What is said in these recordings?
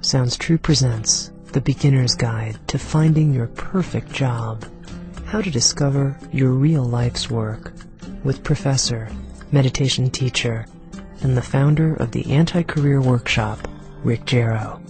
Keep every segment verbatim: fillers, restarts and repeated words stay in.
Sounds True presents The Beginner's Guide to Finding Your Perfect Job. How to discover your real life's work, with professor, meditation teacher, and the founder of the Anti-Career Workshop, Rick Jarrow.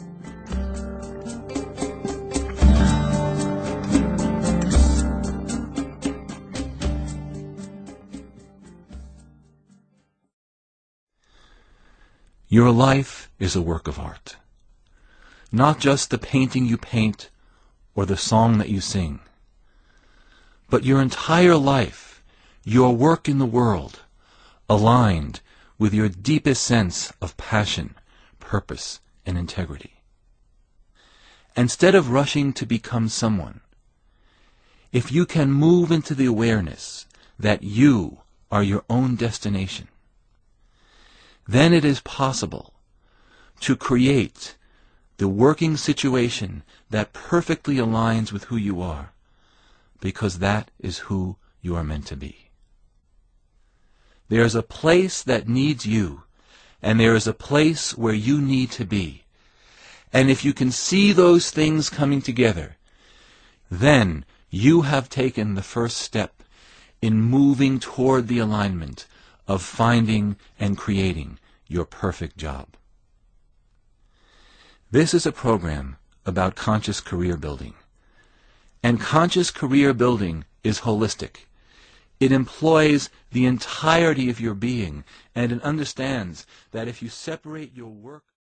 Your life is a work of art. Not just the painting you paint or the song that you sing, but your entire life, your work in the world, aligned with your deepest sense of passion, purpose, and integrity. Instead of rushing to become someone, if you can move into the awareness that you are your own destination, then it is possible to create the working situation that perfectly aligns with who you are, because that is who you are meant to be. There is a place that needs you, and there is a place where you need to be. And if you can see those things coming together, then you have taken the first step in moving toward the alignment of finding and creating your perfect job. This is a program about conscious career building. And conscious career building is holistic. It employs the entirety of your being, and it understands that if you separate your work